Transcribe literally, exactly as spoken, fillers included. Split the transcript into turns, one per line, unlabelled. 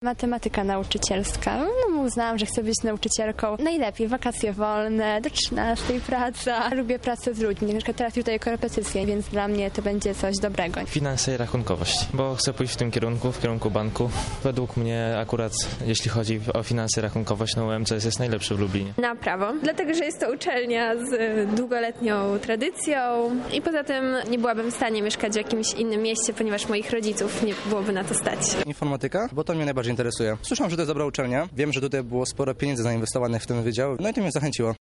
Matematyka nauczycielska. No, uznałam, że chcę być nauczycielką. Najlepiej wakacje wolne, do trzynastej praca. Lubię pracę z ludźmi. Na przykład teraz tutaj korepetycje, więc dla mnie to będzie coś dobrego.
Finanse i rachunkowość, bo chcę pójść w tym kierunku, w kierunku banku. Według mnie akurat, jeśli chodzi o finanse i rachunkowość, no U M C S jest najlepszy w Lublinie.
Na prawo, dlatego że jest to uczelnia z długoletnią tradycją i poza tym nie byłabym w stanie mieszkać w jakimś innym mieście, ponieważ moich rodziców nie byłoby na to stać.
Informatyka, bo to mnie najbardziej interesuje. Słyszałem, że to jest dobra uczelnia. Wiem, że tutaj było sporo pieniędzy zainwestowanych w ten wydział, no i to mnie zachęciło.